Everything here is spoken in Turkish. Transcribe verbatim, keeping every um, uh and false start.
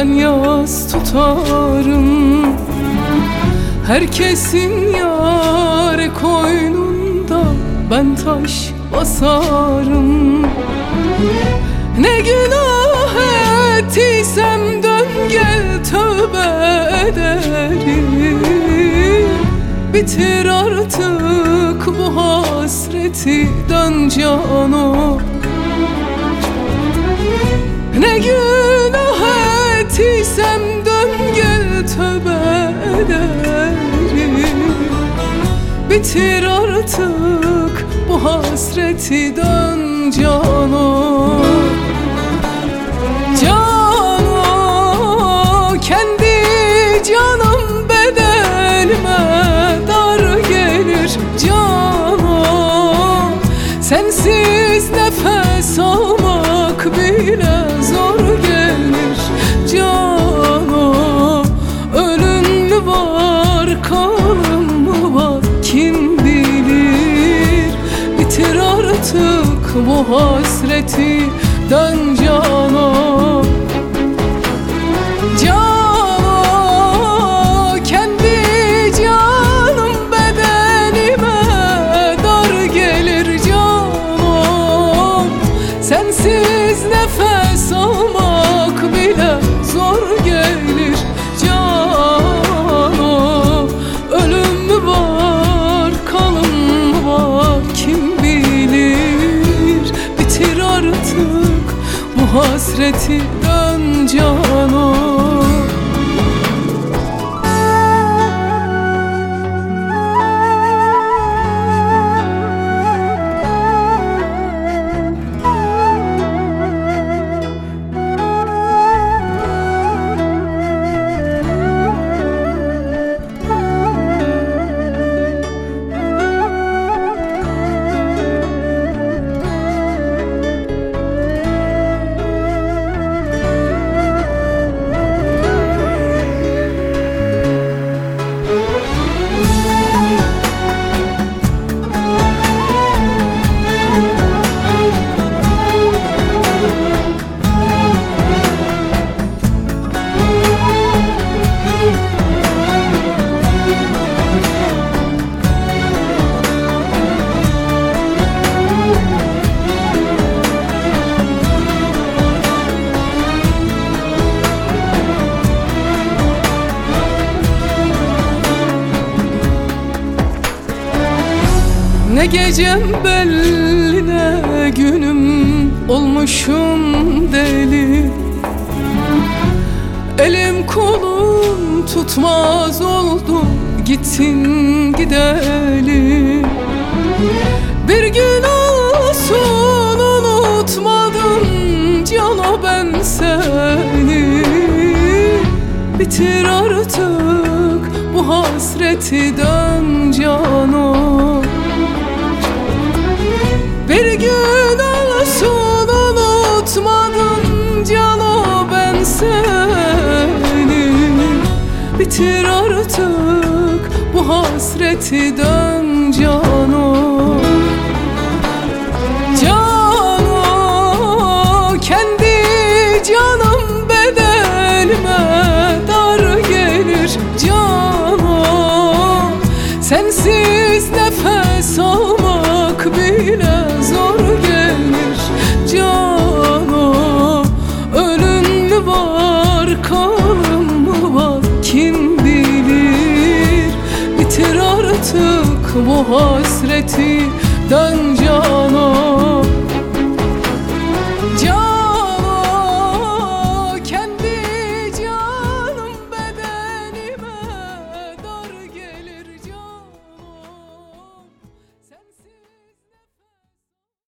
ben yas tutarım. Herkesin yâre koynunda ben taş basarım. Ne günah ettiysem dön gel tövbe ederim. Bitir artık bu hasreti, dön cano. Ne günah ettiysem dön gel tövbe ederim. Bitir artık bu hasreti, dön cano. Cano, kendi canım bedelime dar gelir. Cano, sensiz nefes almak bile zor gelir. Cano, ölüm mü var, kalım mı var, kim bilir. Bitir artık bu hasreti, dön cano. Cano, kendi canım bedenime dar gelir. Cano, sensiz nefes almak bile zor gelir. Cano, ölüm mü var, kalım mı var, kim bilir. Bitir artık bu hasreti, dön cano. Ne gecem belli ne günüm, olmuşum deli. Elim kolum tutmaz oldu, gittin gideli. Bir gün olsun unutmadım cano ben seni. Bitir artık bu hasreti, dön cano. Bir gün olsun unutmadım cano ben seni. Bitir artık bu hasreti, dön cano. Cano, kendi canım bedelime dar gelir. Cano, sensiz nefes almak bile zor gelir. Cano, ölüm mü var, kalım mı var, kim bilir. Bitir artık bu hasreti, dön cano.